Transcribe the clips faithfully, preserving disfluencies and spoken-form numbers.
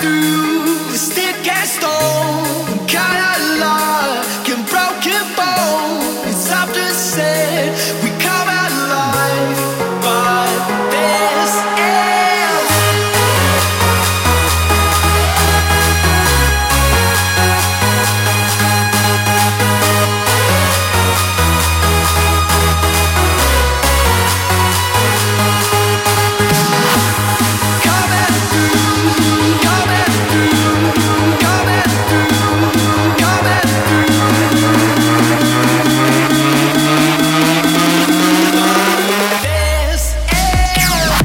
through stick and stone, kind of love can broken bone. It's often said we come out alive, but this ends. Coming through, coming through, coming through, coming through. This ends.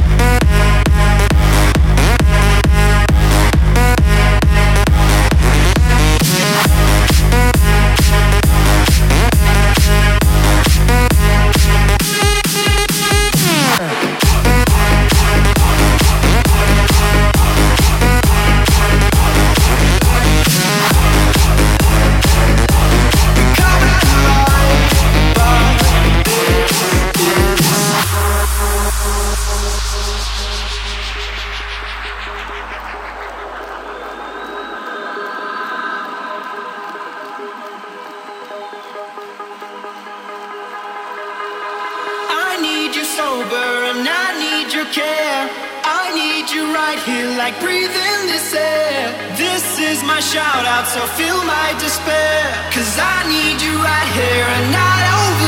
I need you sober and I need your care. I need you right here, like breathing this air. This is my shout out, so feel my despair. Cause I need you right here and not over